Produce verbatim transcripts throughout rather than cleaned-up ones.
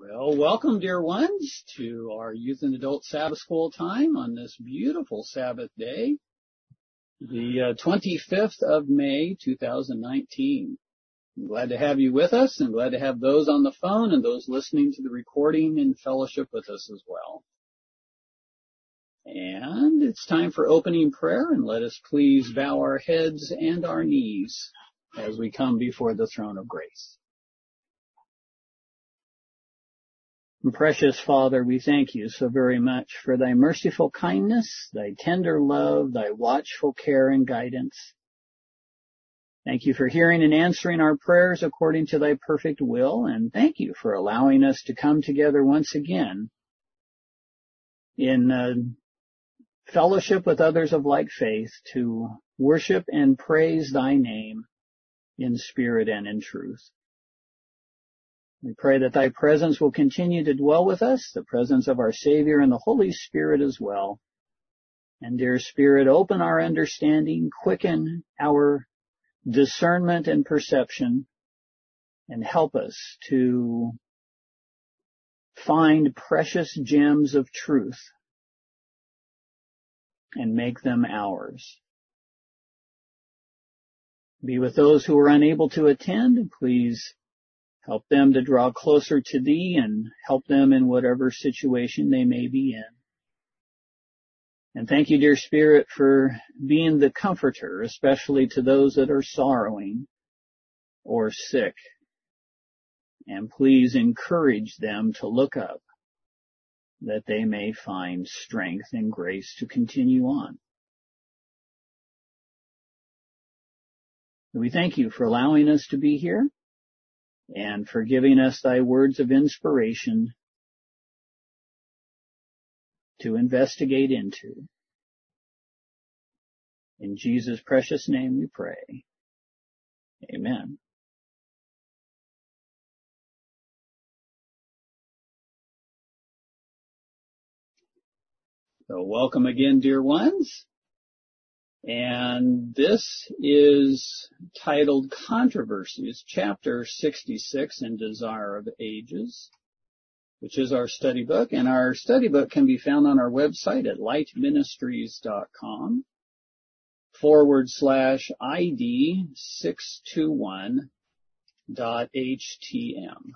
Well, welcome, dear ones, to our Youth and Adult Sabbath School time on this beautiful Sabbath day, the uh, twenty-fifth of May, two thousand nineteen. I'm glad to have you with us, and glad to have those on the phone and those listening to the recording in fellowship with us as well. And it's time for opening prayer, and let us please bow our heads and our knees as we come before the throne of grace. Precious Father, we thank you so very much for thy merciful kindness, thy tender love, thy watchful care and guidance. Thank you for hearing and answering our prayers according to thy perfect will, and thank you for allowing us to come together once again in uh, fellowship with others of like faith to worship and praise thy name in spirit and in truth. We pray that thy presence will continue to dwell with us, the presence of our Savior and the Holy Spirit as well. And dear Spirit, open our understanding, quicken our discernment and perception, and help us to find precious gems of truth and make them ours. Be with those who are unable to attend. Please help them to draw closer to thee and help them in whatever situation they may be in. And thank you, dear Spirit, for being the comforter, especially to those that are sorrowing or sick. And please encourage them to look up, that they may find strength and grace to continue on. We thank you for allowing us to be here, and for giving us thy words of inspiration to investigate into. In Jesus' precious name we pray. Amen. So welcome again, dear ones. And this is titled Controversies, Chapter sixty-six in Desire of Ages, which is our study book. And our study book can be found on our website at lightministries.com forward slash ID six two one dot HTM.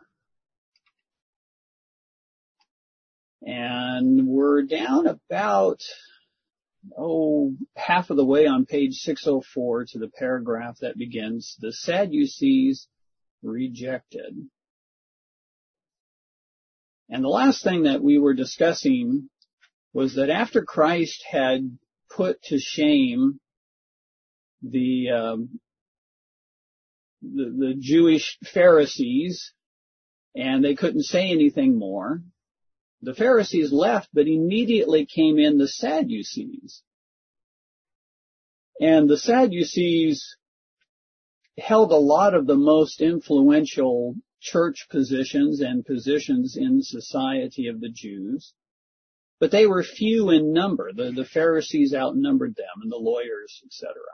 And we're down about oh, half of the way on page six oh four to the paragraph that begins, the Sadducees rejected. And the last thing that we were discussing was that after Christ had put to shame the, um, the, the Jewish Pharisees, and they couldn't say anything more, the Pharisees left, but immediately came in the Sadducees. And the Sadducees held a lot of the most influential church positions and positions in society of the Jews, but they were few in number. The, the Pharisees outnumbered them, and the lawyers, et cetera.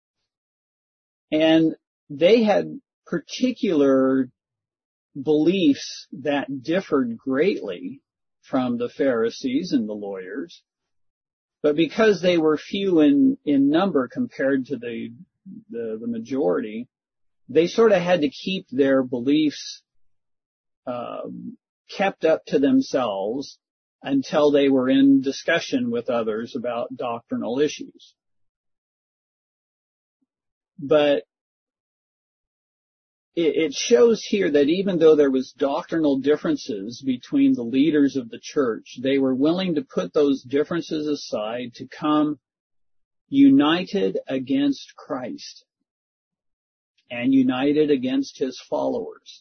And they had particular beliefs that differed greatly from the Pharisees and the lawyers, but because they were few in, in number compared to the, the, the majority, they sort of had to keep their beliefs um, kept up to themselves until they were in discussion with others about doctrinal issues. But it shows here that even though there was doctrinal differences between the leaders of the church, they were willing to put those differences aside to come united against Christ and united against his followers.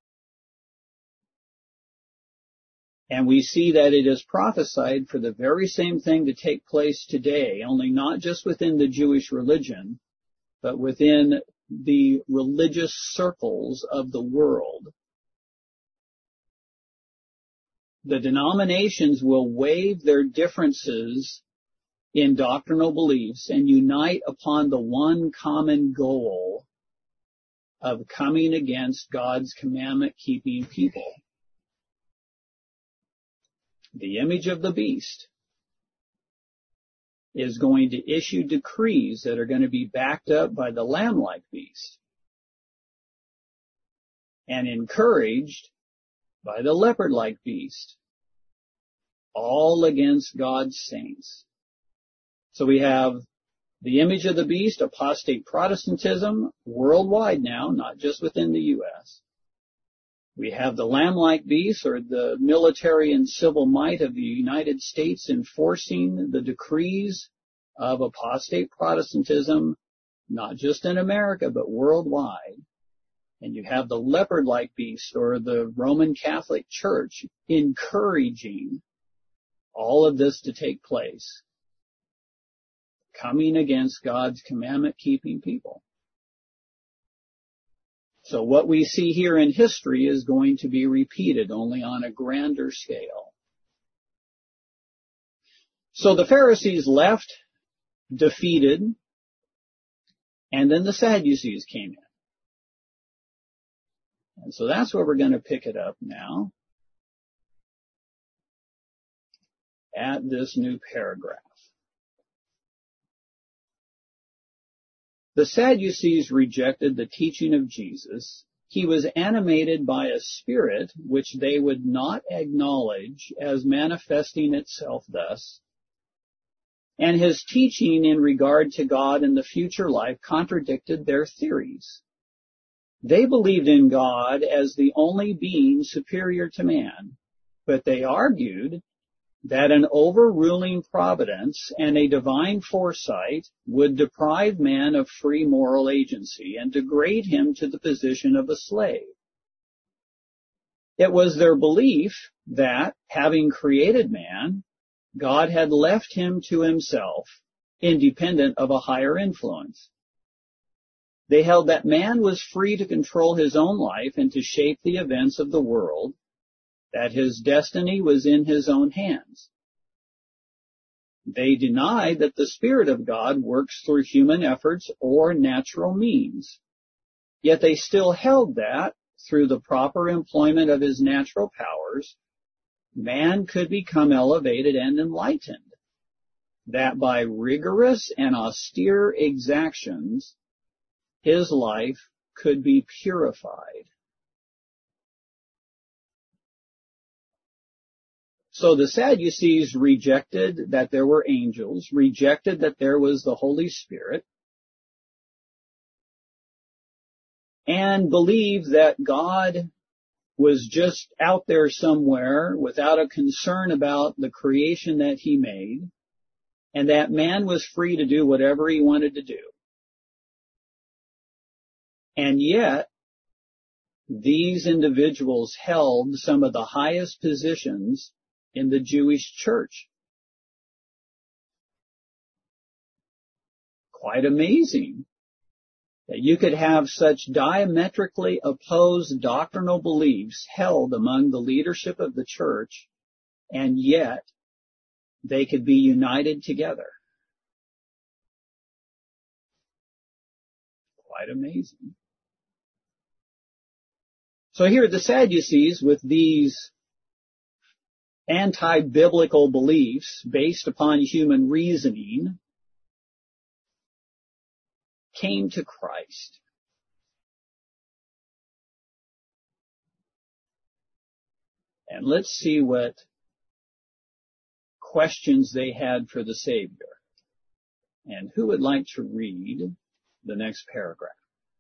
And we see that it is prophesied for the very same thing to take place today, only not just within the Jewish religion, but within the religious circles of the world. The denominations will waive their differences in doctrinal beliefs and unite upon the one common goal of coming against God's commandment-keeping people. the image of the beast, is going to issue decrees that are going to be backed up by the lamb-like beast and encouraged by the leopard-like beast, all against God's saints. So we have the image of the beast, apostate Protestantism, worldwide now, not just within the U S We have the lamb-like beast, or the military and civil might of the United States, enforcing the decrees of apostate Protestantism, not just in America, but worldwide. And you have the leopard-like beast, or the Roman Catholic Church, encouraging all of this to take place, coming against God's commandment-keeping people. So what we see here in history is going to be repeated, only on a grander scale. So the Pharisees left, defeated, and then the Sadducees came in. And so that's where we're going to pick it up now, at this new paragraph. The Sadducees rejected the teaching of Jesus. He was animated by a spirit which they would not acknowledge as manifesting itself thus. And his teaching in regard to God and the future life contradicted their theories. They believed in God as the only being superior to man, but they argued that an overruling providence and a divine foresight would deprive man of free moral agency and degrade him to the position of a slave. It was their belief that, having created man, God had left him to himself, independent of a higher influence. They held that man was free to control his own life and to shape the events of the world, that his destiny was in his own hands. They denied that the Spirit of God works through human efforts or natural means. Yet they still held that, through the proper employment of his natural powers, man could become elevated and enlightened, that by rigorous and austere exactions, his life could be purified. So the Sadducees rejected that there were angels, rejected that there was the Holy Spirit, and believed that God was just out there somewhere without a concern about the creation that he made, and that man was free to do whatever he wanted to do. And yet, these individuals held some of the highest positions in the Jewish church. Quite amazing that you could have such diametrically opposed doctrinal beliefs held among the leadership of the church, and yet they could be united together. Quite amazing. So here the Sadducees, with these anti-biblical beliefs based upon human reasoning, came to Christ. And let's see what questions they had for the Savior. And who would like to read the next paragraph?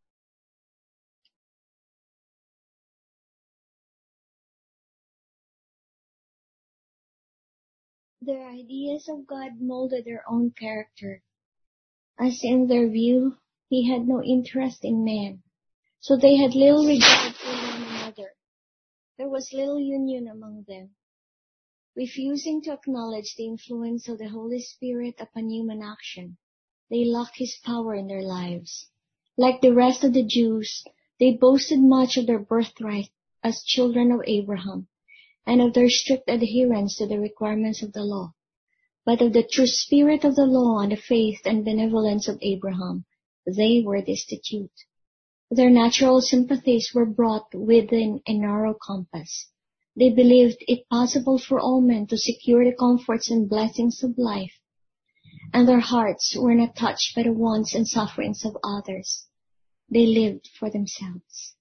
Their ideas of God molded their own character. As in their view, he had no interest in man, so they had little regard for one another. There was little union among them. Refusing to acknowledge the influence of the Holy Spirit upon human action, they lacked his power in their lives. Like the rest of the Jews, they boasted much of their birthright as children of Abraham, and of their strict adherence to the requirements of the law. But of the true spirit of the law and the faith and benevolence of Abraham, they were destitute. Their natural sympathies were brought within a narrow compass. They believed it possible for all men to secure the comforts and blessings of life, and their hearts were not touched by the wants and sufferings of others. They lived for themselves.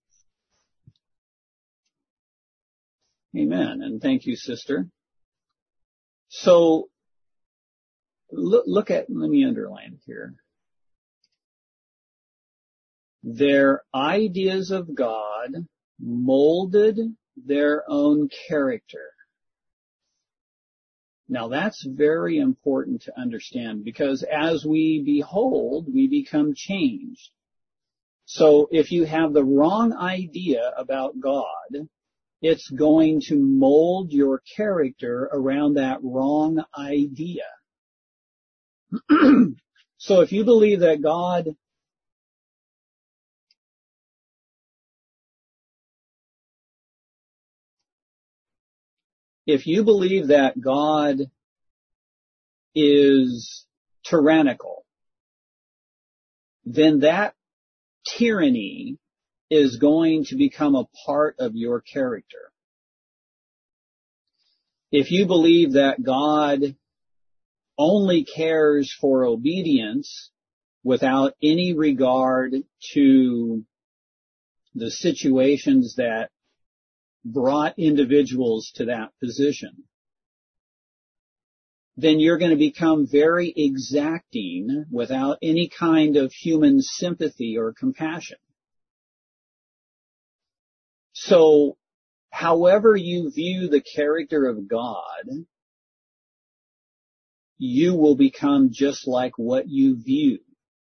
Amen. And thank you, sister. So, look, look at, let me underline it here. Their ideas of God molded their own character. Now that's very important to understand, because as we behold, we become changed. So if you have the wrong idea about God, it's going to mold your character around that wrong idea. So if you believe that God If you believe that God is tyrannical, then that tyranny is going to become a part of your character. If you believe that God only cares for obedience without any regard to the situations that brought individuals to that position, then you're going to become very exacting without any kind of human sympathy or compassion. So, however you view the character of God, you will become just like what you view.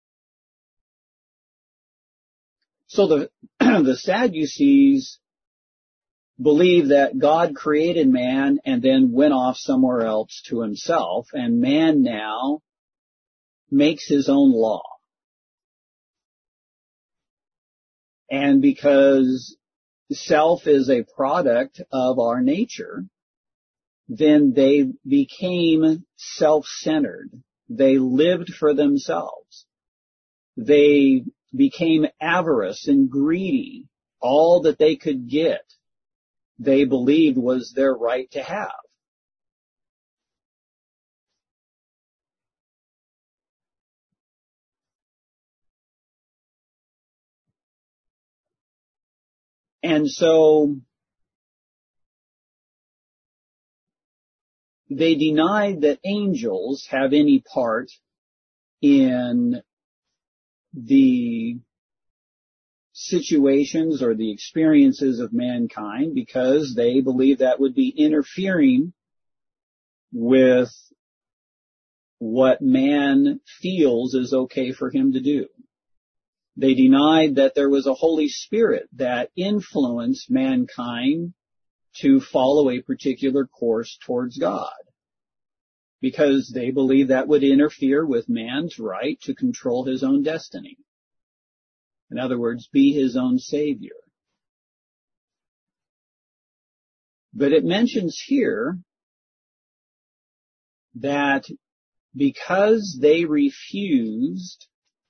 So the, the Sadducees believe that God created man and then went off somewhere else to himself, and man now makes his own law. And because self is a product of our nature, then they became self-centered. They lived for themselves. They became avarice and greedy. All that they could get, they believed was their right to have. And so they denied that angels have any part in the situations or the experiences of mankind, because they believe that would be interfering with what man feels is okay for him to do. They denied that there was a Holy Spirit that influenced mankind to follow a particular course towards God, because they believe that would interfere with man's right to control his own destiny. In other words, be his own savior. But it mentions here that because they refused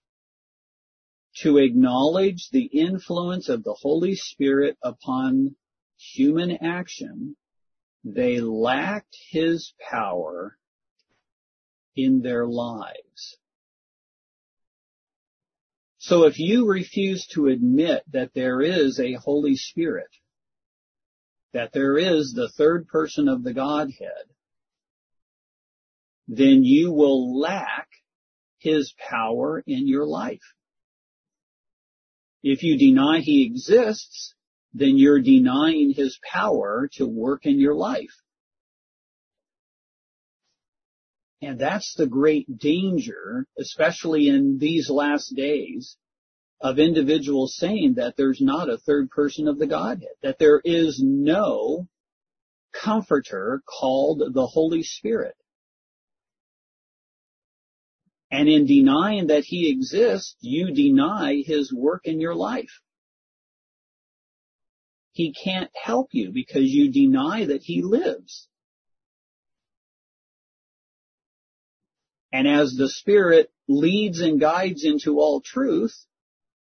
to acknowledge the influence of the Holy Spirit upon human action, they lacked his power in their lives. So if you refuse to admit that there is a Holy Spirit, that there is the third person of the Godhead, then you will lack his power in your life. If you deny he exists, then you're denying his power to work in your life. And that's the great danger, especially in these last days, of individuals saying that there's not a third person of the Godhead, that there is no comforter called the Holy Spirit. And in denying that he exists, you deny his work in your life. He can't help you because you deny that he lives. And as the Spirit leads and guides into all truth,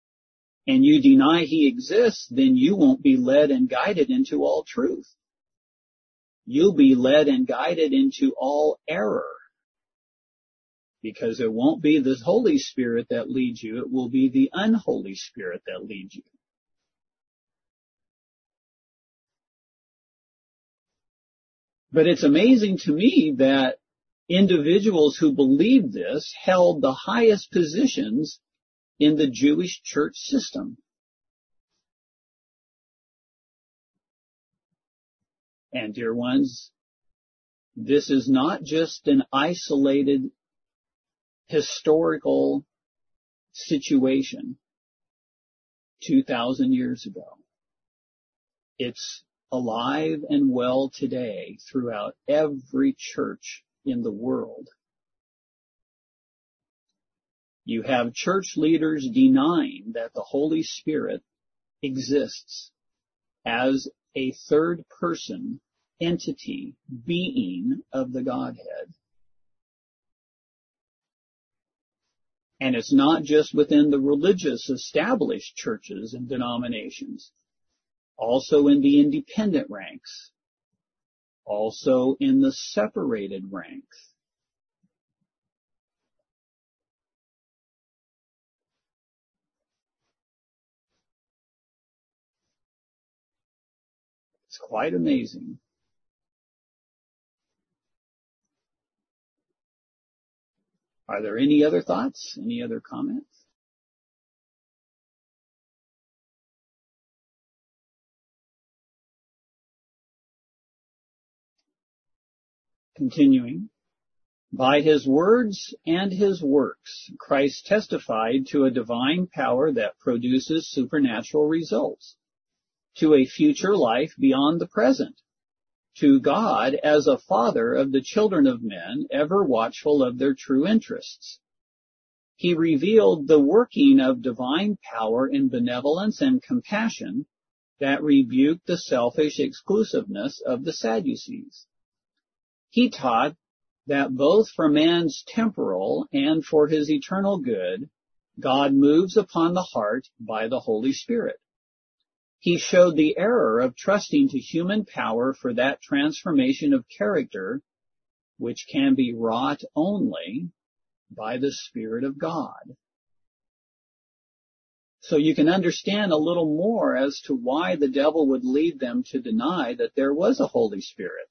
and you deny he exists, then you won't be led and guided into all truth. you'll be led and guided into all error. Because it won't be the Holy Spirit that leads you, it will be the unholy spirit that leads you. But it's amazing to me that individuals who believed this held the highest positions in the Jewish church system. And dear ones, this is not just an isolated historical situation two thousand years ago. It's alive and well today throughout every church in the world. You have church leaders denying that the Holy Spirit exists as a third person entity, being of the Godhead. And it's not just within the religious established churches and denominations, also in the independent ranks, also in the separated ranks. It's quite amazing. Are there any other thoughts? Any other comments? Continuing. By his words and his works, Christ testified to a divine power that produces supernatural results, to a future life beyond the present, to God as a father of the children of men, ever watchful of their true interests. He revealed the working of divine power in benevolence and compassion that rebuked the selfish exclusiveness of the Sadducees. He taught that both for man's temporal and for his eternal good, God moves upon the heart by the Holy Spirit. He showed the error of trusting to human power for that transformation of character which can be wrought only by the Spirit of God. So you can understand a little more as to why the devil would lead them to deny that there was a Holy Spirit.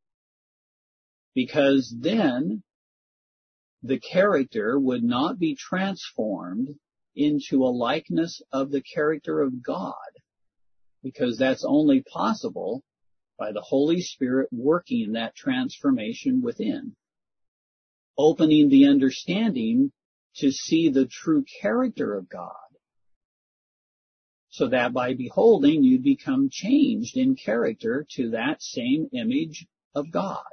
Because then the character would not be transformed into a likeness of the character of God. Because that's only possible by the Holy Spirit working that transformation within, opening the understanding to see the true character of God, so that by beholding you become changed in character to that same image of God.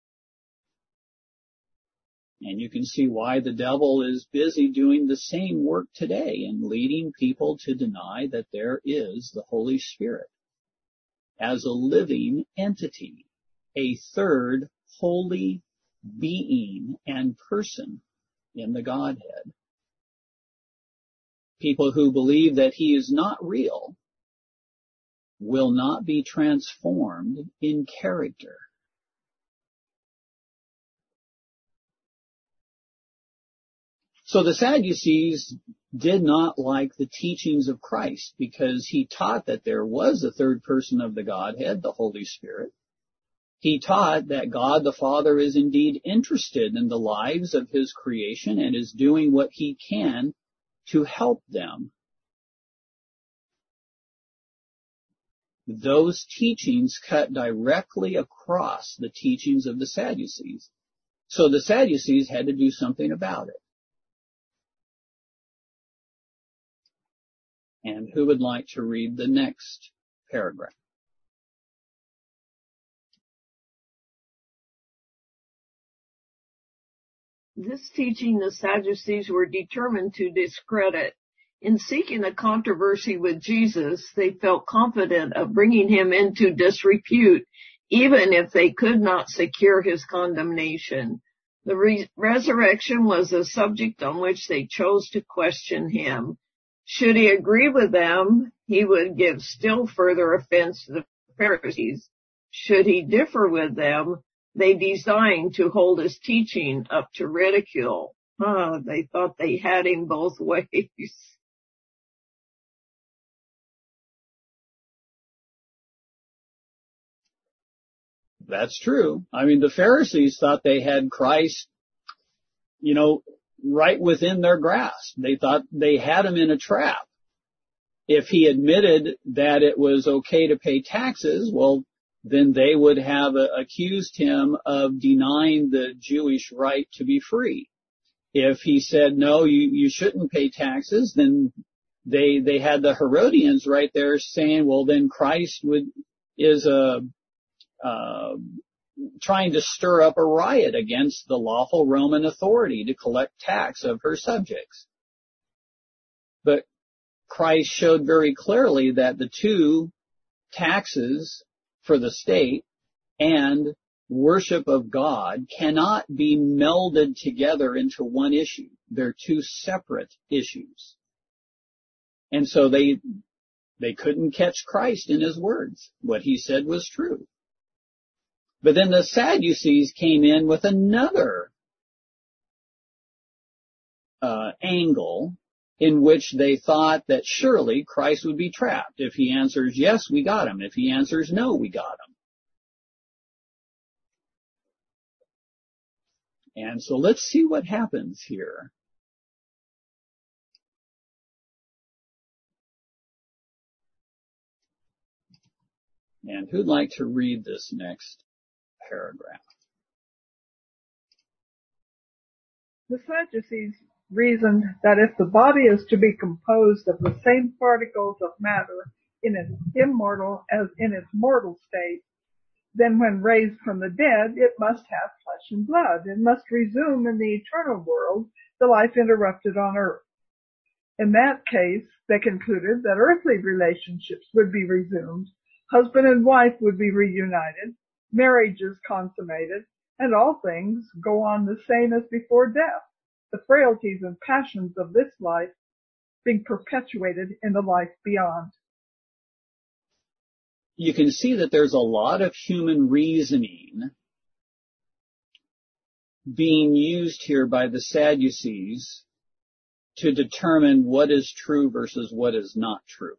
And you can see why the devil is busy doing the same work today and leading people to deny that there is the Holy Spirit as a living entity, a third holy being and person in the Godhead. People who believe that he is not real will not be transformed in character. So the Sadducees did not like the teachings of Christ because he taught that there was a third person of the Godhead, the Holy Spirit. He taught that God the Father is indeed interested in the lives of his creation and is doing what he can to help them. Those teachings cut directly across the teachings of the Sadducees. So the Sadducees had to do something about it. And who would like to read the next paragraph? This teaching the Sadducees were determined to discredit. In seeking a controversy with Jesus, they felt confident of bringing him into disrepute, even if they could not secure his condemnation. The re- resurrection was a subject on which they chose to question him. Should he agree with them, he would give still further offense to the Pharisees. Should he differ with them, they designed to hold his teaching up to ridicule. Ah, they thought they had him both ways. That's true. I mean, the Pharisees thought they had Christ, you know, right within their grasp. They thought they had him in a trap. If he admitted that it was okay to pay taxes, well, then they would have uh, accused him of denying the Jewish right to be free. If he said, no, you, you shouldn't pay taxes, then they, they had the Herodians right there saying, well, then Christ would, is a, uh, trying to stir up a riot against the lawful Roman authority to collect tax of her subjects. But Christ showed very clearly that the two, taxes for the state and worship of God, cannot be melded together into one issue. They're two separate issues. And so they, they couldn't catch Christ in his words. What he said was true. But then the Sadducees came in with another uh, angle in which they thought that surely Christ would be trapped. If he answers yes, we got him. If he answers no, we got him. And so let's see what happens here. And who'd like to read this next paragraph? The Sadducees reasoned that if the body is to be composed of the same particles of matter in its immortal as in its mortal state, then when raised from the dead, it must have flesh and blood. It must resume in the eternal world the life interrupted on earth. In that case, they concluded that earthly relationships would be resumed, husband and wife would be reunited, marriages consummated, and all things go on the same as before death, the frailties and passions of this life being perpetuated in the life beyond. You can see that there's a lot of human reasoning being used here by the Sadducees to determine what is true versus what is not true.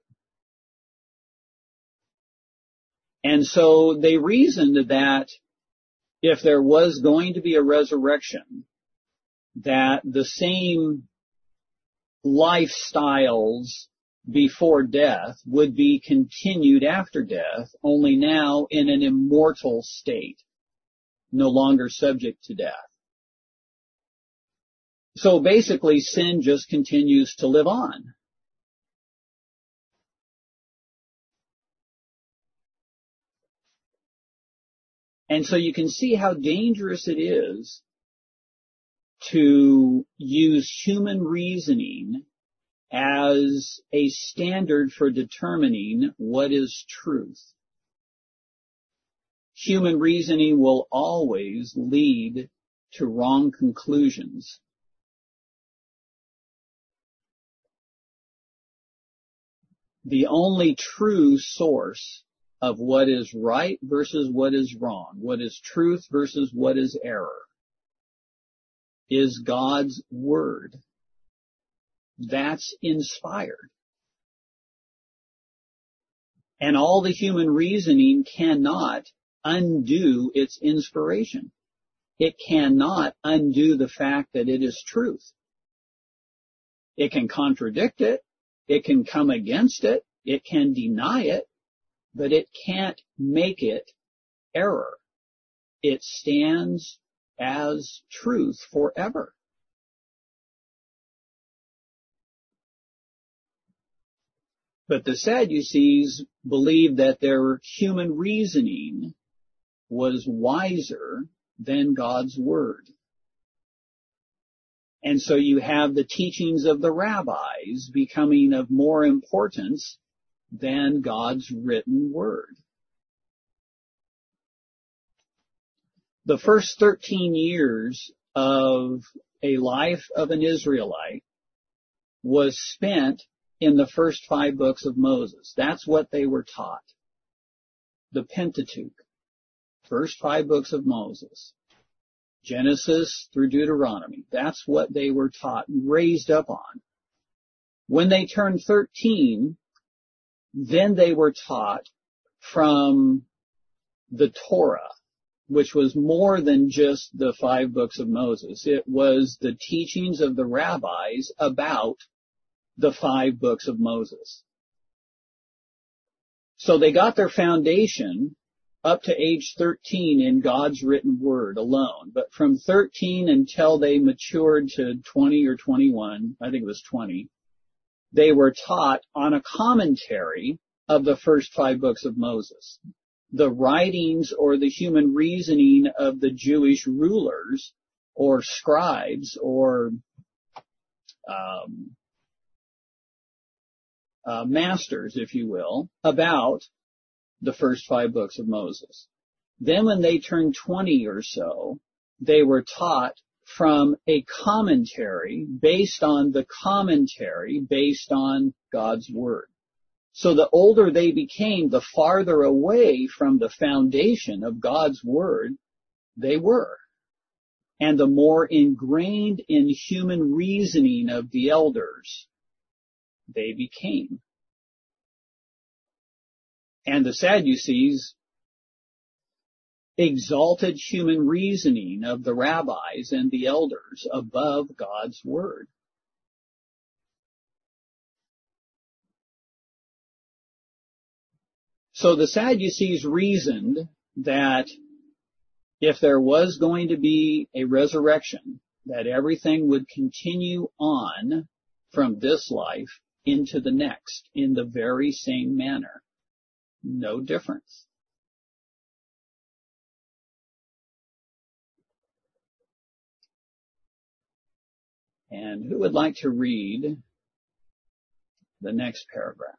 And so they reasoned that if there was going to be a resurrection, that the same lifestyles before death would be continued after death, only now in an immortal state, no longer subject to death. So basically, sin just continues to live on. And so you can see how dangerous it is to use human reasoning as a standard for determining what is truth. Human reasoning will always lead to wrong conclusions. The only true source of what is right versus what is wrong, what is truth versus what is error, is God's Word. That's inspired. And all the human reasoning cannot undo its inspiration. It cannot undo the fact that it is truth. It can contradict it. It can come against it. It can deny it. But it can't make it error. It stands as truth forever. But the Sadducees believed that their human reasoning was wiser than God's Word. And so you have the teachings of the rabbis becoming of more importance than God's written Word. The first thirteen years of a life of an Israelite was spent in the first five books of Moses. That's what they were taught. The Pentateuch. First five books of Moses. Genesis through Deuteronomy. That's what they were taught and raised up on. When they turned thirteen, then they were taught from the Torah, which was more than just the five books of Moses. It was the teachings of the rabbis about the five books of Moses. So they got their foundation up to age thirteen in God's written word alone. But from thirteen until they matured to twenty or twenty-one, I think it was twenty, they were taught on a commentary of the first five books of Moses. The writings or the human reasoning of the Jewish rulers or scribes or um, uh, masters, if you will, about the first five books of Moses. Then when they turned twenty or so, they were taught from a commentary based on the commentary based on God's Word. So the older they became, the farther away from the foundation of God's Word they were. And the more ingrained in human reasoning of the elders they became. And the Sadducees exalted human reasoning of the rabbis and the elders above God's Word. So the Sadducees reasoned that if there was going to be a resurrection, that everything would continue on from this life into the next in the very same manner. No difference. And who would like to read the next paragraph?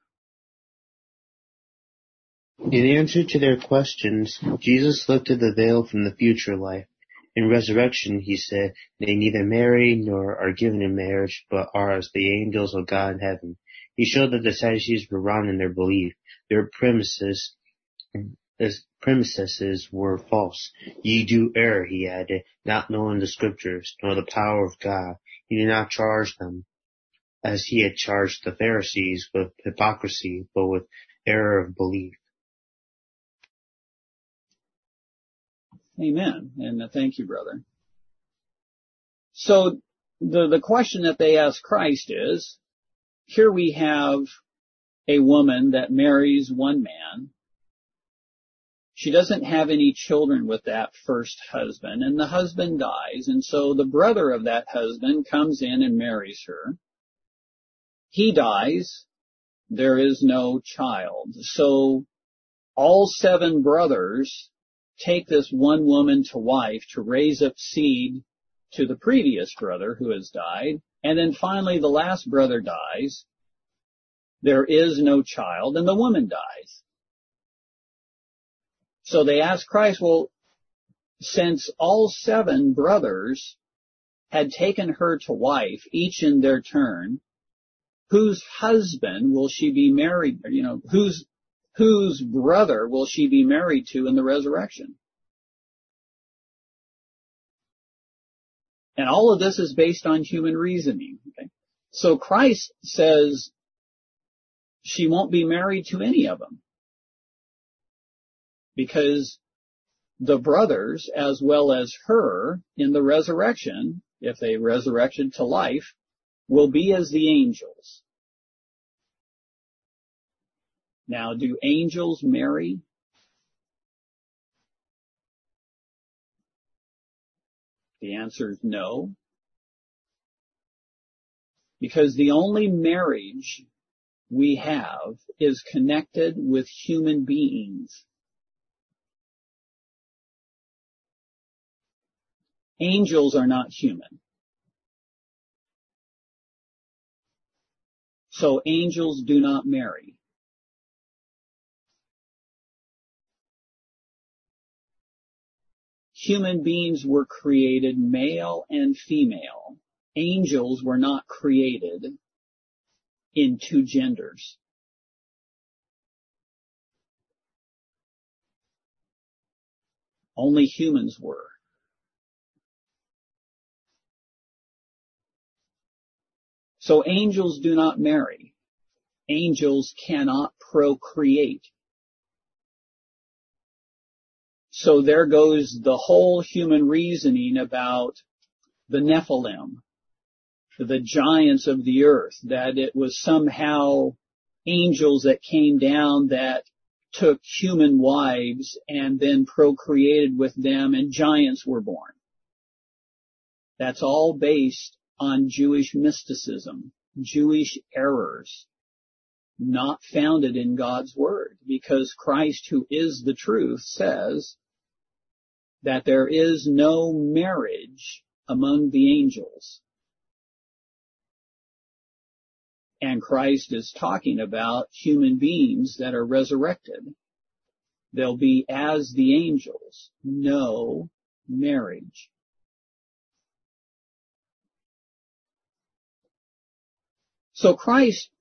In answer to their questions, Jesus lifted the veil from the future life. In resurrection, he said, they neither marry nor are given in marriage, but are as the angels of God in heaven. He showed that the Sadducees were wrong in their belief. Their premises, His premises were false. Ye do err, he added, not knowing the Scriptures, nor the power of God. He did not charge them, as he had charged the Pharisees, with hypocrisy, but with error of belief. Amen. And thank you, brother. So the, the question that they ask Christ is, here we have a woman that marries one man. She doesn't have any children with that first husband, and the husband dies, and so the brother of that husband comes in and marries her. He dies. There is no child. So all seven brothers take this one woman to wife to raise up seed to the previous brother who has died, and then finally the last brother dies. There is no child, and the woman dies. So they asked Christ, well, since all seven brothers had taken her to wife, each in their turn, whose husband will she be married, you know, whose, whose brother will she be married to in the resurrection? And all of this is based on human reasoning. Okay? So Christ says she won't be married to any of them, because the brothers, as well as her, in the resurrection, if they resurrected to life, will be as the angels. Now, do angels marry? The answer is no. Because the only marriage we have is connected with human beings. Angels are not human. So angels do not marry. Human beings were created male and female. Angels were not created in two genders. Only humans were. So angels do not marry. Angels cannot procreate. So there goes the whole human reasoning about the Nephilim, the giants of the earth, that it was somehow angels that came down that took human wives and then procreated with them and giants were born. That's all based on Jewish mysticism, Jewish errors, not founded in God's Word, because Christ, who is the truth, says that there is no marriage among the angels. And Christ is talking about human beings that are resurrected. They'll be as the angels, no marriage. So Christ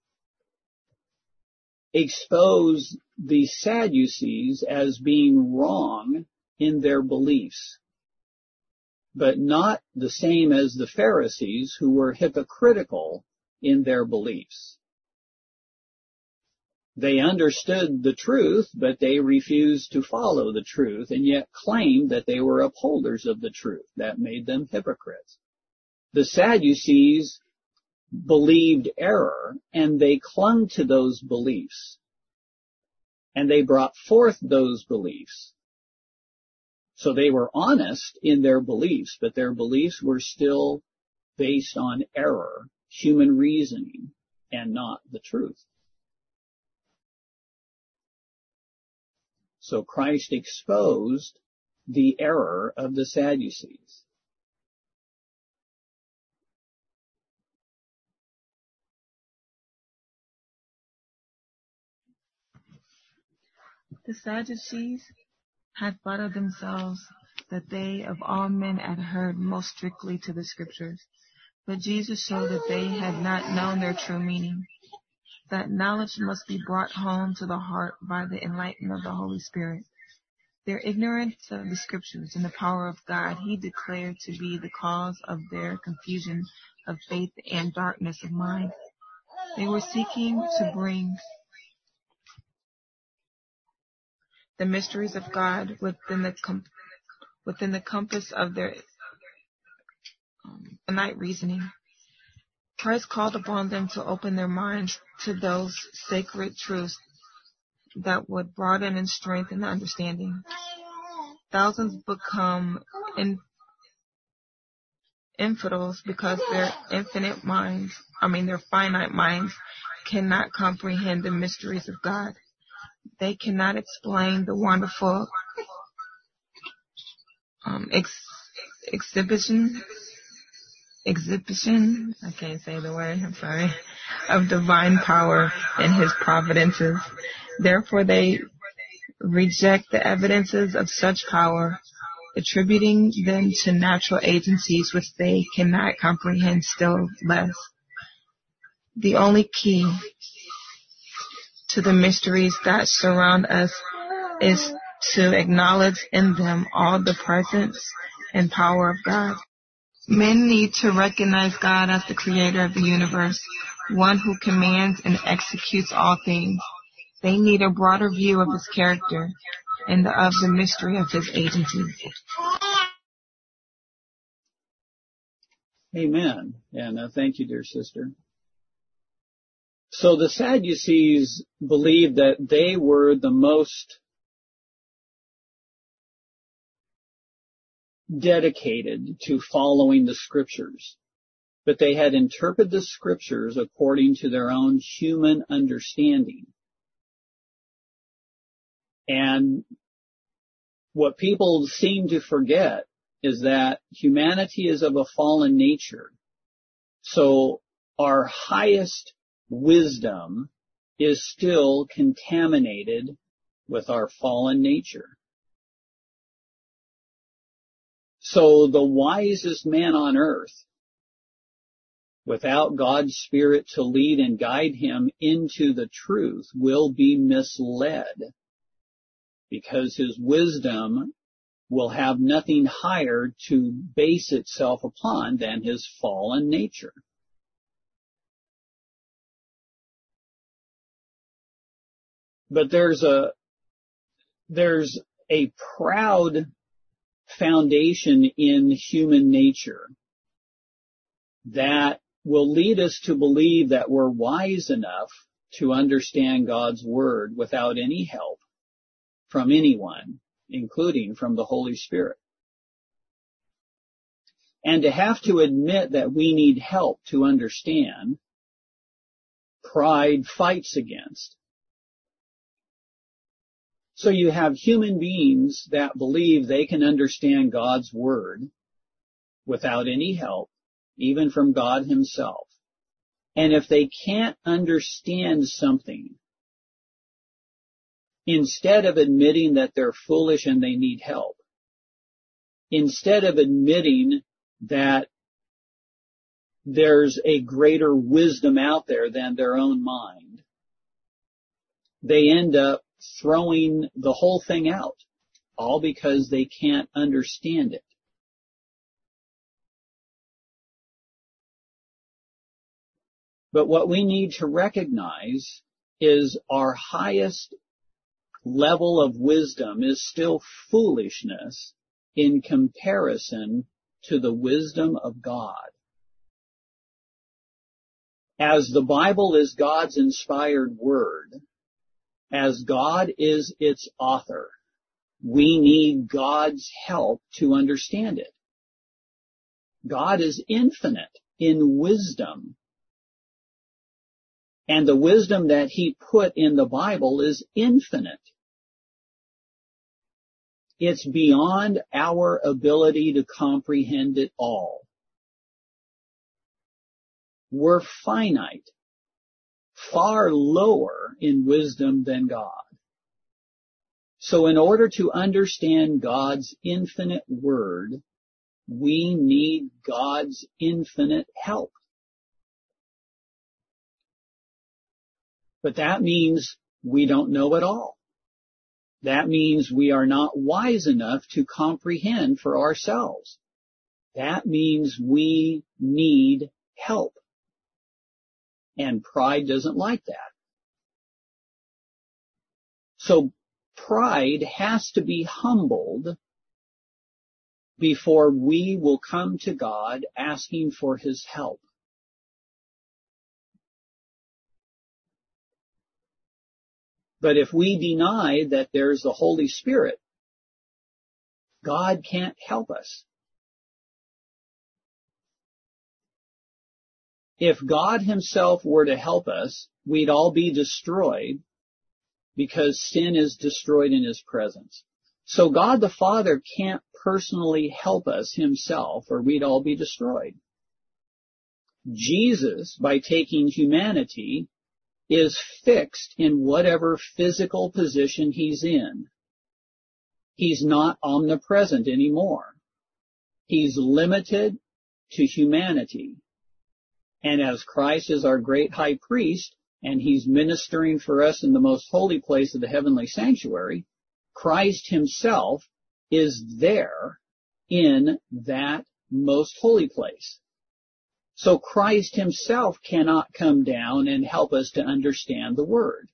exposed the Sadducees as being wrong in their beliefs, but not the same as the Pharisees, who were hypocritical in their beliefs. They understood the truth, but they refused to follow the truth, and yet claimed that they were upholders of the truth. That made them hypocrites. The Sadducees believed error, and they clung to those beliefs, and they brought forth those beliefs. So they were honest in their beliefs, but their beliefs were still based on error, human reasoning, and not the truth. So Christ exposed the error of the Sadducees. The Sadducees had flattered themselves that they of all men adhered most strictly to the Scriptures, but Jesus showed that they had not known their true meaning. That knowledge must be brought home to the heart by the enlightenment of the Holy Spirit. Their ignorance of the Scriptures and the power of God he declared to be the cause of their confusion of faith and darkness of mind. They were seeking to bring the mysteries of God within the com- within the compass of their um, finite reasoning. Christ called upon them to open their minds to those sacred truths that would broaden and strengthen the understanding. Thousands become in, infidels because their infinite minds, I mean their finite minds, cannot comprehend the mysteries of God. They cannot explain the wonderful um, ex- exhibition, exhibition, I can't say the word, I'm sorry, of divine power and his providences. Therefore they reject the evidences of such power, attributing them to natural agencies which they cannot comprehend, still less. The only key to the mysteries that surround us is to acknowledge in them all the presence and power of God. Men need to recognize God as the creator of the universe, one who commands and executes all things. They need a broader view of his character and the, of the mystery of his agencies. Amen. And uh, thank you, dear sister. So the Sadducees believed that they were the most dedicated to following the Scriptures, but they had interpreted the Scriptures according to their own human understanding. And what people seem to forget is that humanity is of a fallen nature. So our highest wisdom is still contaminated with our fallen nature. So the wisest man on earth, without God's Spirit to lead and guide him into the truth, will be misled, because his wisdom will have nothing higher to base itself upon than his fallen nature. But there's a, there's a proud foundation in human nature that will lead us to believe that we're wise enough to understand God's Word without any help from anyone, including from the Holy Spirit. And to have to admit that we need help to understand, pride fights against. So you have human beings that believe they can understand God's Word without any help, even from God Himself. And if they can't understand something, instead of admitting that they're foolish and they need help, instead of admitting that there's a greater wisdom out there than their own mind, they end up throwing the whole thing out, all because they can't understand it. But what we need to recognize is our highest level of wisdom is still foolishness in comparison to the wisdom of God. As the Bible is God's inspired word, as God is its author, we need God's help to understand it. God is infinite in wisdom, and the wisdom that He put in the Bible is infinite. It's beyond our ability to comprehend it all. We're finite, far lower in wisdom than God. So in order to understand God's infinite word, we need God's infinite help. But that means we don't know it all. That means we are not wise enough to comprehend for ourselves. That means we need help. And pride doesn't like that. So pride has to be humbled before we will come to God asking for His help. But if we deny that there's the Holy Spirit, God can't help us. If God Himself were to help us, we'd all be destroyed because sin is destroyed in His presence. So God the Father can't personally help us Himself, or we'd all be destroyed. Jesus, by taking humanity, is fixed in whatever physical position He's in. He's not omnipresent anymore. He's limited to humanity. And as Christ is our great high priest, and He's ministering for us in the most holy place of the heavenly sanctuary, Christ Himself is there in that most holy place. So Christ Himself cannot come down and help us to understand the Word.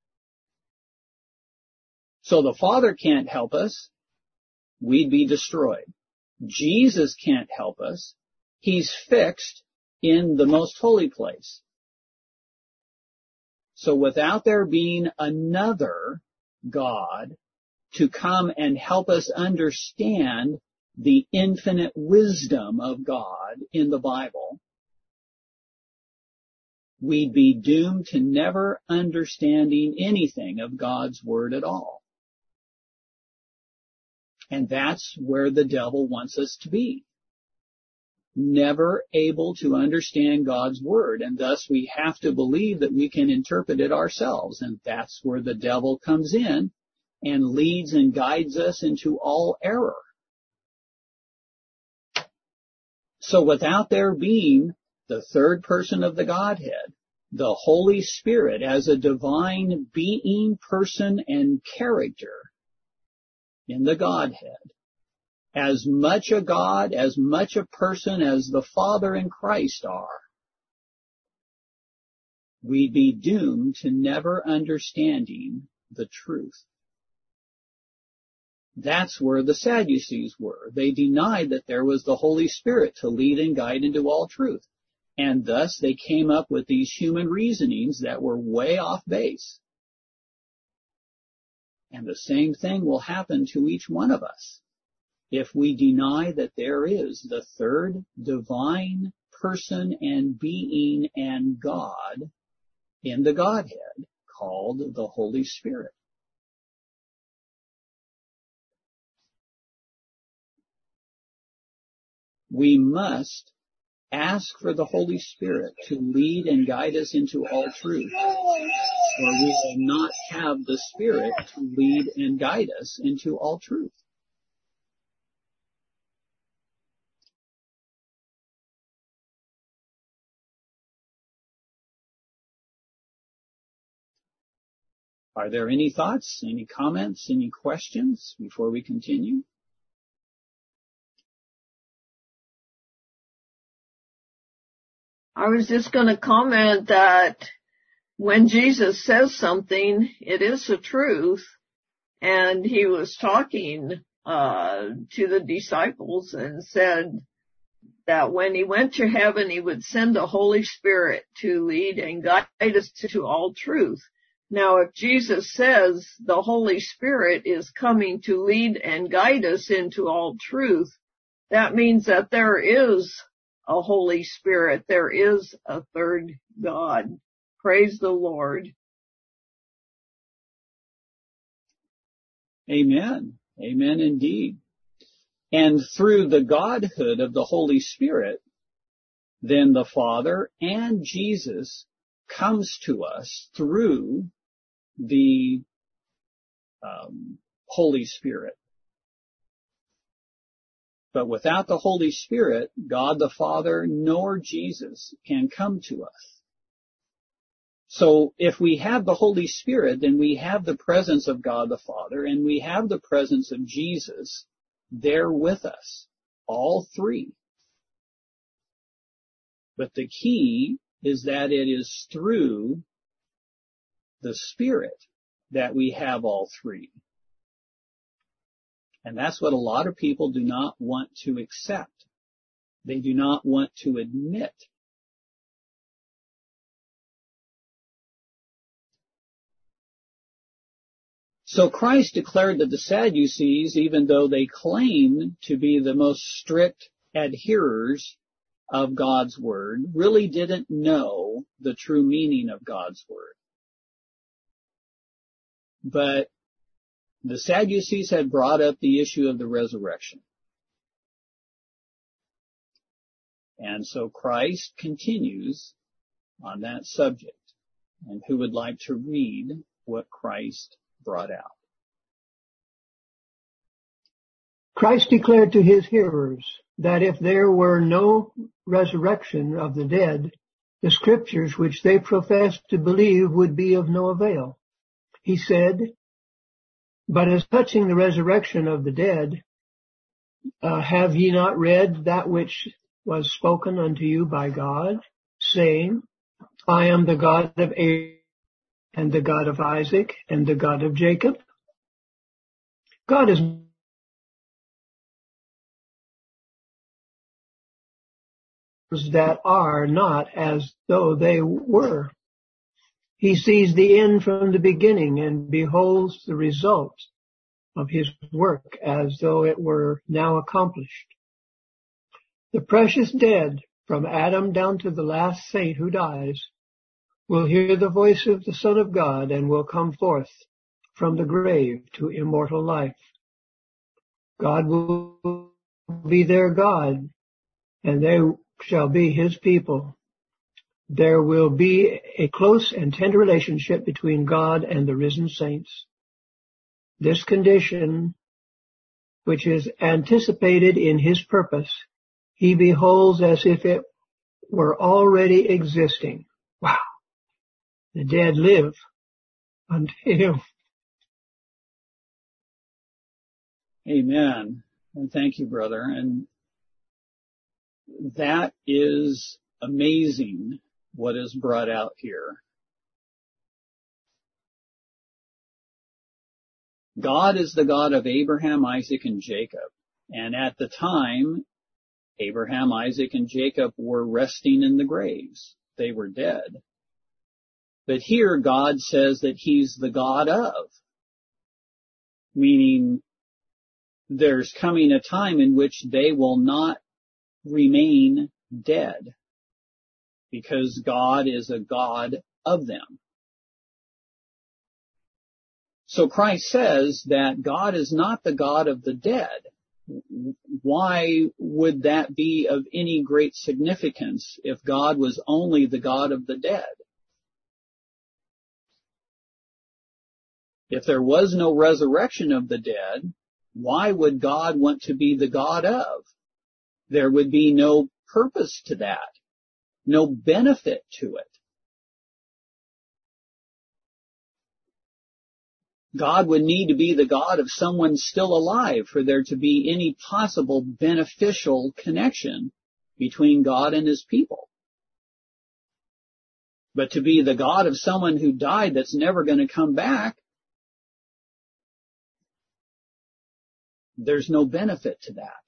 So the Father can't help us. We'd be destroyed. Jesus can't help us. He's fixed in the most holy place. So without there being another God to come and help us understand the infinite wisdom of God in the Bible, we'd be doomed to never understanding anything of God's Word at all. And that's where the devil wants us to be. Never able to understand God's Word, and thus we have to believe that we can interpret it ourselves, and that's where the devil comes in and leads and guides us into all error. So without there being the third person of the Godhead, the Holy Spirit as a divine being, person, and character in the Godhead, as much a God, as much a person as the Father and Christ are, we'd be doomed to never understanding the truth. That's where the Sadducees were. They denied that there was the Holy Spirit to lead and guide into all truth. And thus they came up with these human reasonings that were way off base. And the same thing will happen to each one of us if we deny that there is the third divine person and being and God in the Godhead called the Holy Spirit. We must ask for the Holy Spirit to lead and guide us into all truth, or we will not have the Spirit to lead and guide us into all truth. Are there any thoughts, any comments, any questions before we continue? I was just going to comment that when Jesus says something, it is the truth. And he was talking uh to the disciples and said that when he went to heaven, he would send the Holy Spirit to lead and guide us to all truth. Now, if Jesus says the Holy Spirit is coming to lead and guide us into all truth, that means that there is a Holy Spirit. There is a third God. Praise the Lord. Amen. Amen indeed. And through the Godhood of the Holy Spirit, then the Father and Jesus comes to us through the um, Holy Spirit. But without the Holy Spirit, God the Father nor Jesus can come to us. So if we have the Holy Spirit, then we have the presence of God the Father, and we have the presence of Jesus there with us, all three. But the key is that it is through the Spirit that we have all three. And that's what a lot of people do not want to accept. They do not want to admit. So Christ declared that the Sadducees, even though they claim to be the most strict adherers of God's Word, really didn't know the true meaning of God's Word. But the Sadducees had brought up the issue of the resurrection. And so Christ continues on that subject. And who would like to read what Christ brought out? Christ declared to his hearers that if there were no resurrection of the dead, the scriptures which they professed to believe would be of no avail. He said, "But as touching the resurrection of the dead, uh, have ye not read that which was spoken unto you by God, saying, I am the God of Abraham, and the God of Isaac, and the God of Jacob? God is that are not as though they were. He sees the end from the beginning and beholds the result of his work as though it were now accomplished. The precious dead, from Adam down to the last saint who dies, will hear the voice of the Son of God and will come forth from the grave to immortal life. God will be their God, and they shall be his people. There will be a close and tender relationship between God and the risen saints. This condition, which is anticipated in his purpose, he beholds as if it were already existing. Wow. The dead live unto him. Amen. And thank you, brother. And that is amazing what is brought out here. God is the God of Abraham, Isaac, and Jacob. And at the time, Abraham, Isaac, and Jacob were resting in the graves. They were dead. But here God says that he's the God of, meaning there's coming a time in which they will not remain dead because God is a God of them. So Christ says that God is not the God of the dead. Why would that be of any great significance if God was only the God of the dead? If there was no resurrection of the dead, why would God want to be the God of? There would be no purpose to that, no benefit to it. God would need to be the God of someone still alive for there to be any possible beneficial connection between God and his people. But to be the God of someone who died that's never going to come back, there's no benefit to that.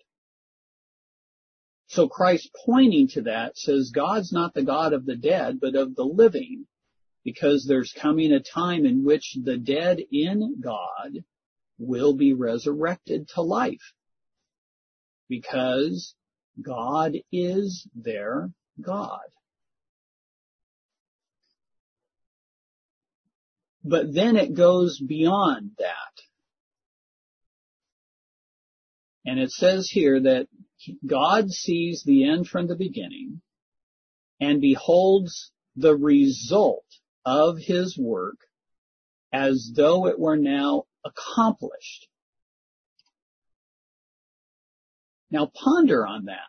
So Christ, pointing to that, says God's not the God of the dead, but of the living, because there's coming a time in which the dead in God will be resurrected to life, because God is their God. But then it goes beyond that. And it says here that God sees the end from the beginning and beholds the result of his work as though it were now accomplished. Now ponder on that.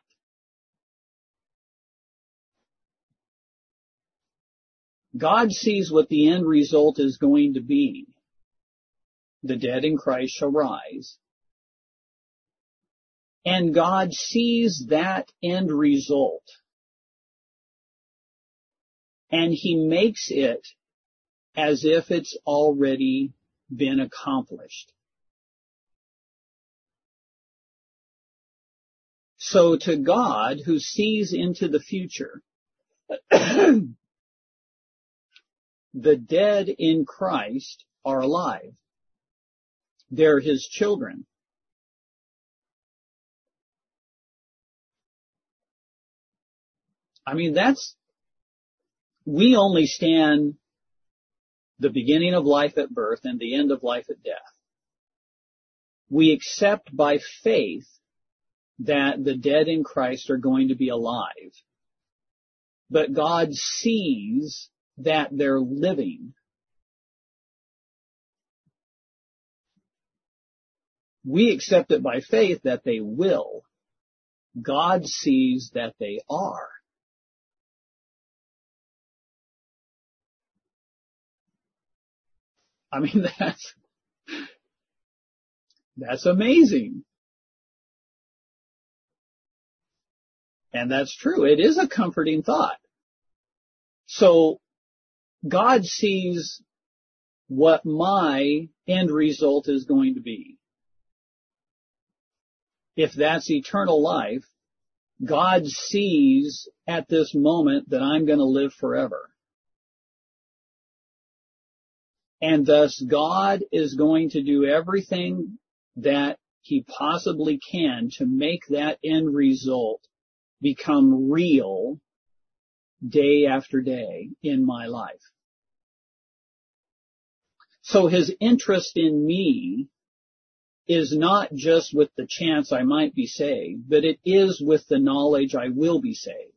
God sees what the end result is going to be. The dead in Christ shall rise. And God sees that end result. And he makes it as if it's already been accomplished. So to God, who sees into the future, the dead in Christ are alive. They're his children. I mean, that's, we only stand the beginning of life at birth and the end of life at death. We accept by faith that the dead in Christ are going to be alive. But God sees that they're living. We accept it by faith that they will. God sees that they are. I mean, that's, that's amazing. And that's true. It is a comforting thought. So God sees what my end result is going to be. If that's eternal life, God sees at this moment that I'm going to live forever. And thus God is going to do everything that he possibly can to make that end result become real day after day in my life. So his interest in me is not just with the chance I might be saved, but it is with the knowledge I will be saved.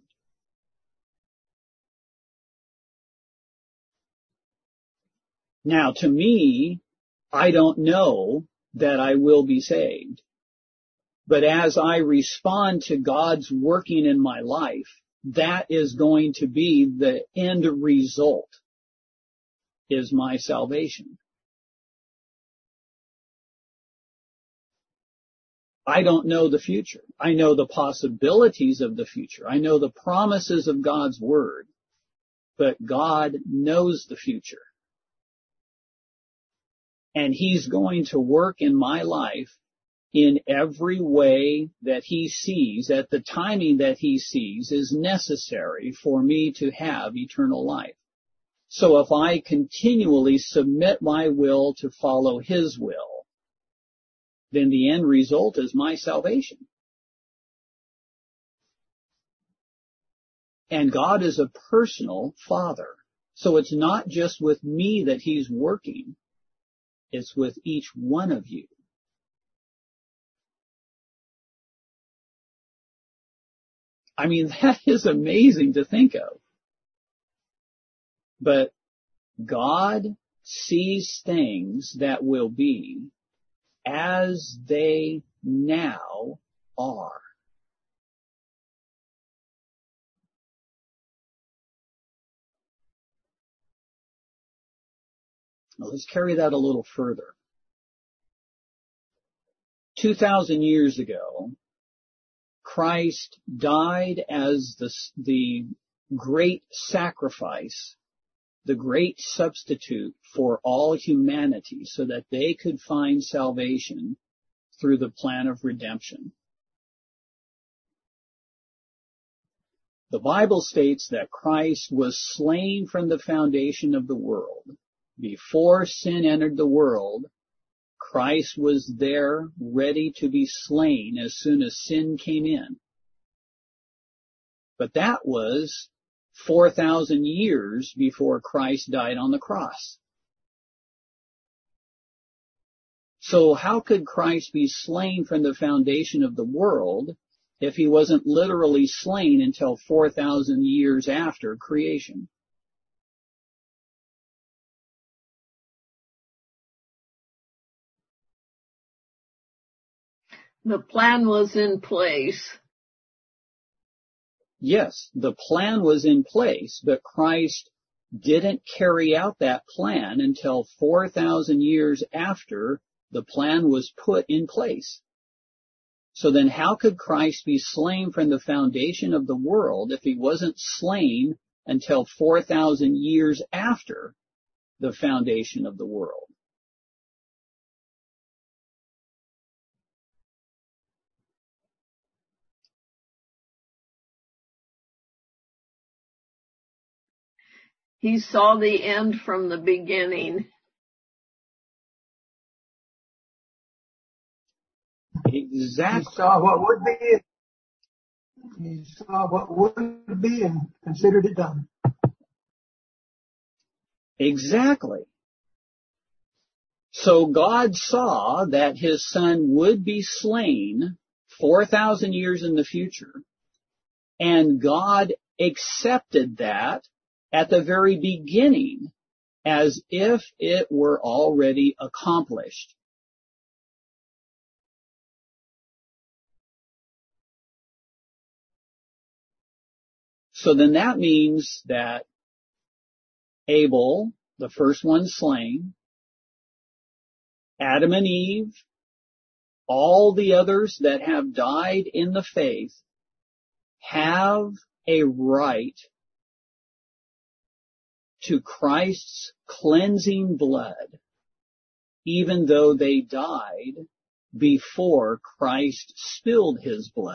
Now, to me, I don't know that I will be saved. But as I respond to God's working in my life, that is going to be the end result, is my salvation. I don't know the future. I know the possibilities of the future. I know the promises of God's word, but God knows the future. And he's going to work in my life in every way that he sees, at the timing that he sees is necessary for me to have eternal life. So if I continually submit my will to follow his will, then the end result is my salvation. And God is a personal Father. So it's not just with me that he's working. It's with each one of you. I mean, that is amazing to think of. But God sees things that will be as they now are. Now let's carry that a little further. Two thousand years ago, Christ died as the, the great sacrifice, the great substitute for all humanity so that they could find salvation through the plan of redemption. The Bible states that Christ was slain from the foundation of the world. Before sin entered the world, Christ was there ready to be slain as soon as sin came in. But that was four thousand years before Christ died on the cross. So how could Christ be slain from the foundation of the world if he wasn't literally slain until four thousand years after creation? The plan was in place. Yes, the plan was in place, but Christ didn't carry out that plan until four thousand years after the plan was put in place. So then how could Christ be slain from the foundation of the world if he wasn't slain until four thousand years after the foundation of the world? He saw the end from the beginning. Exactly. He saw what would be. He saw what would be and considered it done. Exactly. So God saw that his son would be slain four thousand years in the future, and God accepted that at the very beginning as if it were already accomplished. So then that means that Abel, the first one slain, Adam and Eve, all the others that have died in the faith have a right to Christ's cleansing blood, even though they died before Christ spilled his blood.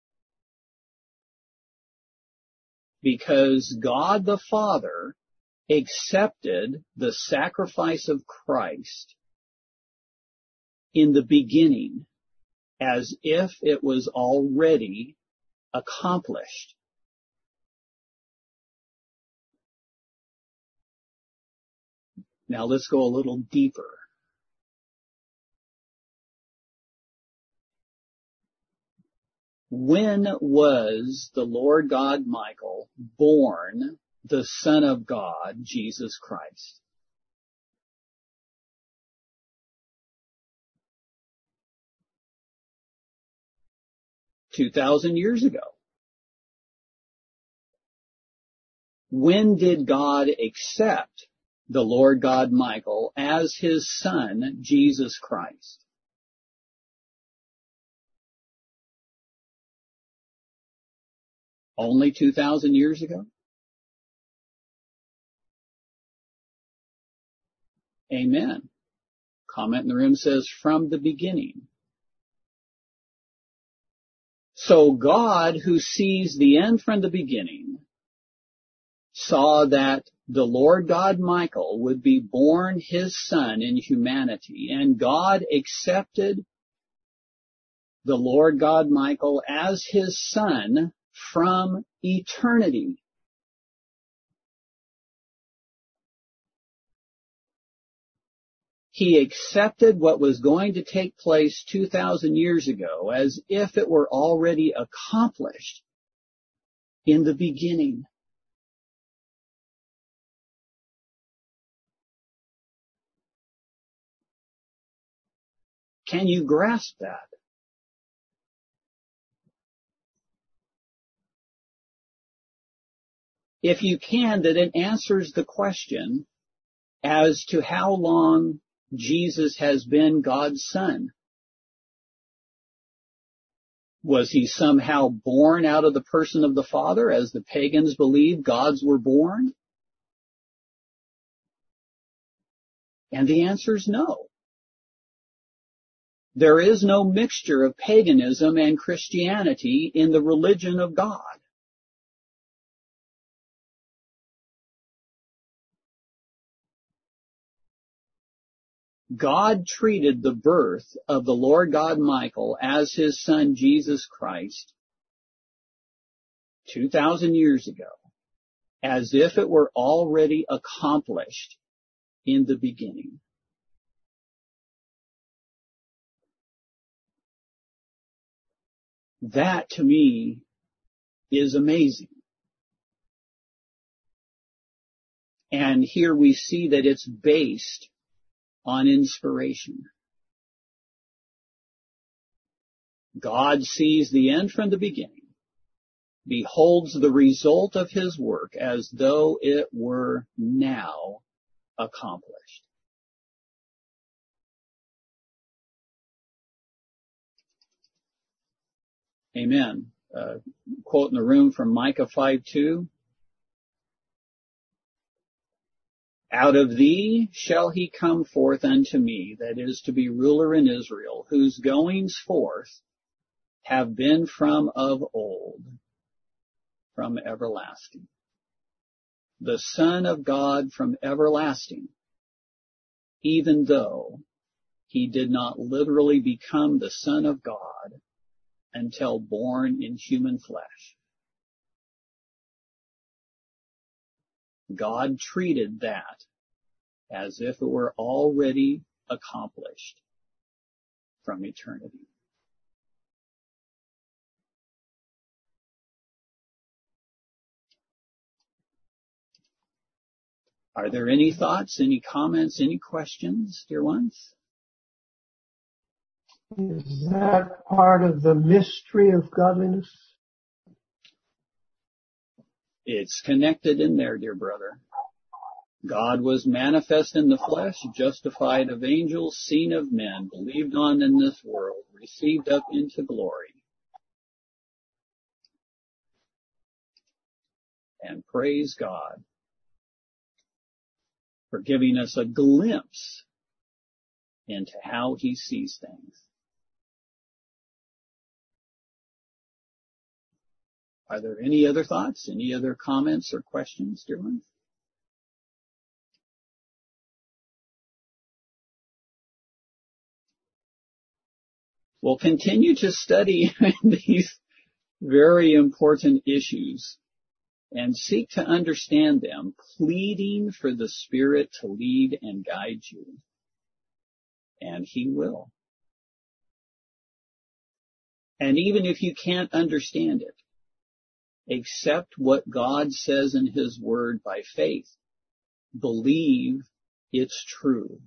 Because God the Father accepted the sacrifice of Christ in the beginning as if it was already accomplished. Now let's go a little deeper. When was the Lord God Michael born, the Son of God, Jesus Christ? Two thousand years ago. When did God accept the Lord God Michael as his son, Jesus Christ? Only two thousand years ago? Amen. Comment in the room says, from the beginning. So God, who sees the end from the beginning, saw that the Lord God Michael would be born his son in humanity, and God accepted the Lord God Michael as his son from eternity. He accepted what was going to take place two thousand years ago as if it were already accomplished in the beginning. Can you grasp that? If you can, then it answers the question as to how long Jesus has been God's Son. Was he somehow born out of the person of the Father, as the pagans believed gods were born? And the answer is no. There is no mixture of paganism and Christianity in the religion of God. God treated the birth of the Lord God Michael as his son Jesus Christ two thousand years ago as if it were already accomplished in the beginning. That, to me, is amazing. And here we see that it's based on inspiration. God sees the end from the beginning, beholds the result of his work as though it were now accomplished. Amen. Uh, quote in the room from Micah five two. Out of thee shall he come forth unto me, that is to be ruler in Israel, whose goings forth have been from of old, from everlasting. The Son of God from everlasting, even though he did not literally become the Son of God until born in human flesh. God treated that as if it were already accomplished from eternity. Are there any thoughts, any comments, any questions, dear ones? Is that part of the mystery of godliness? It's connected in there, dear brother. God was manifest in the flesh, justified of angels, seen of men, believed on in this world, received up into glory. And praise God for giving us a glimpse into how he sees things. Are there any other thoughts, any other comments or questions, dear ones? We'll continue to study these very important issues and seek to understand them, pleading for the Spirit to lead and guide you. And he will. And even if you can't understand it, accept what God says in his word by faith. Believe it's true.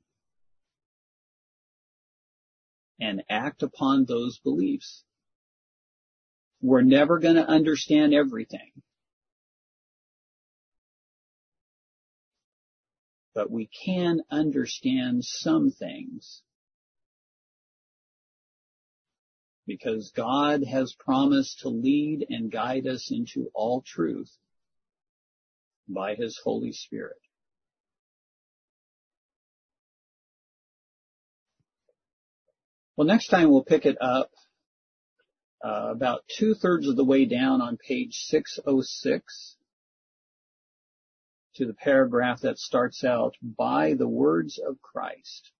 And act upon those beliefs. We're never going to understand everything. But we can understand some things because God has promised to lead and guide us into all truth by His Holy Spirit. Well, next time we'll pick it up uh, about two-thirds of the way down on page six oh six to the paragraph that starts out, by the words of Christ.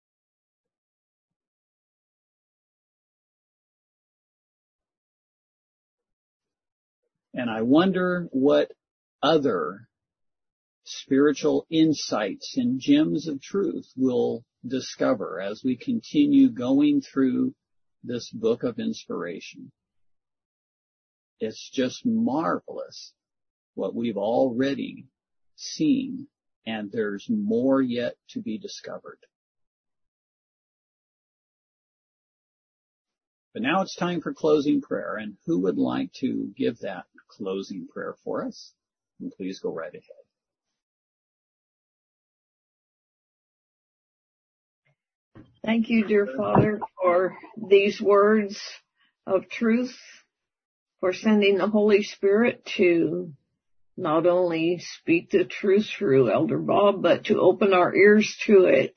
And I wonder what other spiritual insights and gems of truth we'll discover as we continue going through this book of inspiration. It's just marvelous what we've already seen, and there's more yet to be discovered. But now it's time for closing prayer, and who would like to give that closing prayer for us? And please go right ahead. Thank you, dear Father, for these words of truth, for sending the Holy Spirit to not only speak the truth through Elder Bob, but to open our ears to it.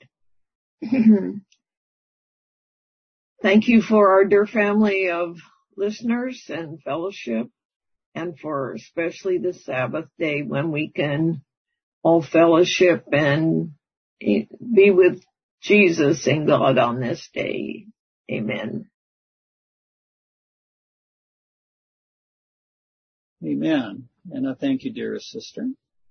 Thank you for our dear family of listeners and fellowship, and for especially the Sabbath day when we can all fellowship and be with Jesus and God on this day. Amen. Amen. And I thank you, dearest sister.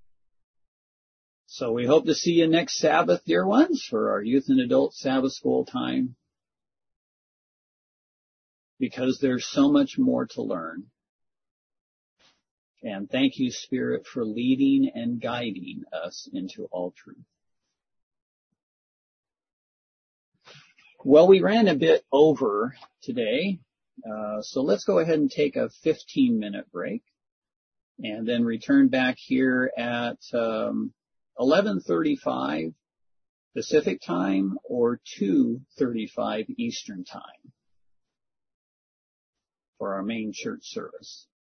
So we hope to see you next Sabbath, dear ones, for our youth and adult Sabbath school time, because there's so much more to learn. And thank you, Spirit, for leading and guiding us into all truth. Well, we ran a bit over today, uh, so let's go ahead and take a fifteen minute break and then return back here at um, eleven thirty-five Pacific time or two thirty-five Eastern time for our main church service.